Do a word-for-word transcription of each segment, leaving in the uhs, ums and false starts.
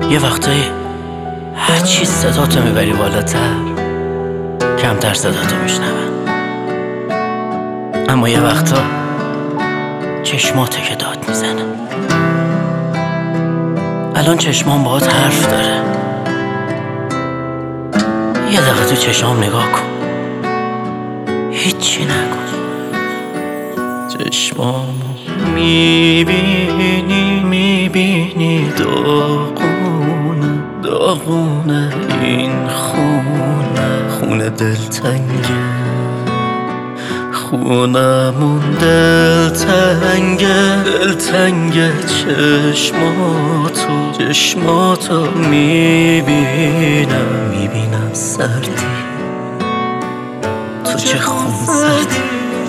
یه وقتایی هرچی صداتو میبری بالاتر کمتر صداتو میشنون، اما یه وقتا چشماته که داد میزنه. الان چشمام باهات حرف داره، یه دقیقه تو چشمام نگاه کن، هیچی نگو. چشمامو میبینی میبینی داغونه داغونه این خونه، خونه دلتنگه خونمون دلتنگه دلتنگه. چشماتو چشماتو میبینم میبینم سردی تو چه خون سردی.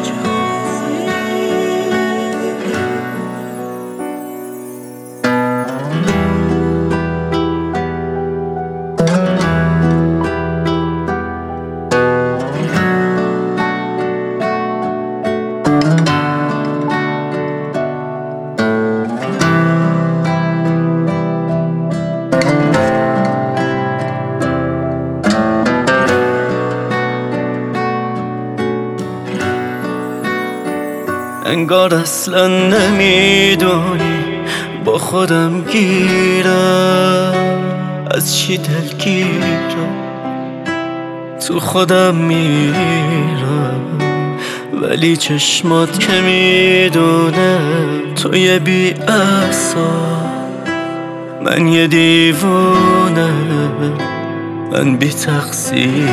انگار اصلا نمیدونی با خودم گیرم، از چی دلگیرم تو خودم میرم، ولی چشمات که میدونه تو یه بی اعصاب، من یه دیوونه، من بی تقصیر.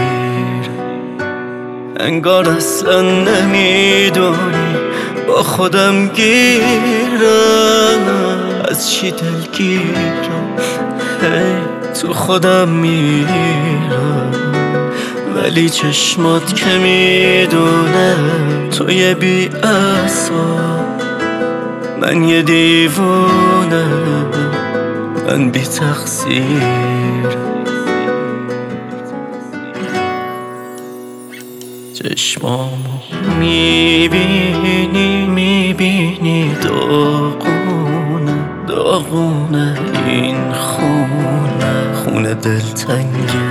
انگار اصلا نمیدونی با خودم گیرم، از چی دلگیرم هی تو خودم میرم، ولی چشمات که میدونه تو یه بی اعصاب، من یه دیوونه، من بی تقصیر. چشمامو میبینی میبینی داغونه داغونه این خونه، خونه دلتنگه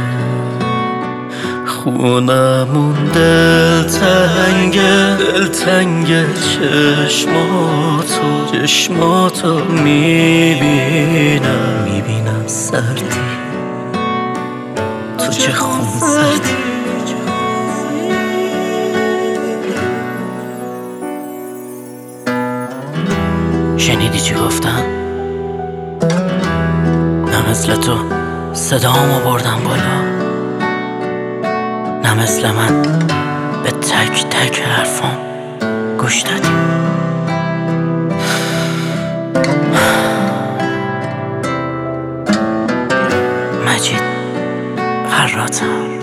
خونمون دلتنگه دلتنگه. چشماتو چشماتو میبینم میبینم سردی تو چه خون سردی. شنیدی چی گفتم؟ نه مثل تو صدامو بردم بالا، نه مثل من به تک تک حرفام گوش دادی. مجید فراتم.